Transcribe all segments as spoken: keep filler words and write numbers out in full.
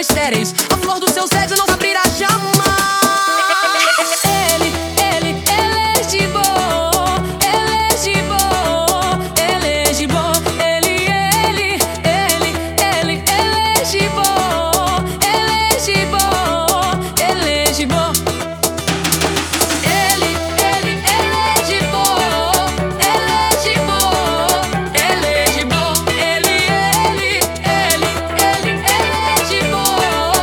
estéreis. A flor dos seus egos não abrirá jamais. Ele, ele, elegible, elegible, elegible. Ele, ele, ele, ele, elegible, elegible, elegible. Ele, ele, elegible, elegible, elegible. Ele, ele, ele, ele, elegible,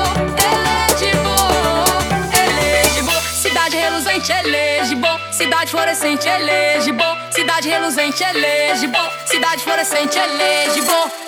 elegible, elegible. Cidade reluzente, elegible. Cidade fluorescente, elegible. Cidade reluzente, elegible. Cidade fluorescente, elegible.